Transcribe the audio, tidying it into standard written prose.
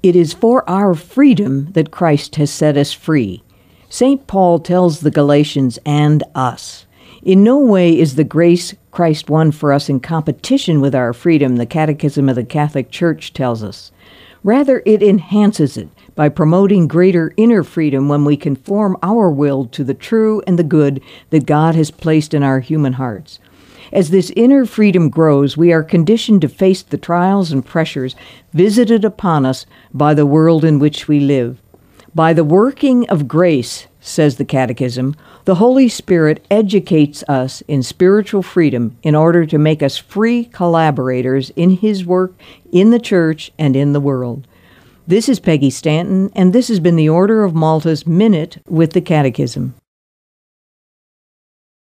It is for our freedom that Christ has set us free. St. Paul tells the Galatians and us, in no way is the grace Christ won for us in competition with our freedom, the Catechism of the Catholic Church tells us. Rather, it enhances it by promoting greater inner freedom when we conform our will to the true and the good that God has placed in our human hearts. As this inner freedom grows, we are conditioned to face the trials and pressures visited upon us by the world in which we live. By the working of grace, says the Catechism, the Holy Spirit educates us in spiritual freedom in order to make us free collaborators in His work in the Church and in the world. This is Peggy Stanton, and this has been the Order of Malta's Minute with the Catechism.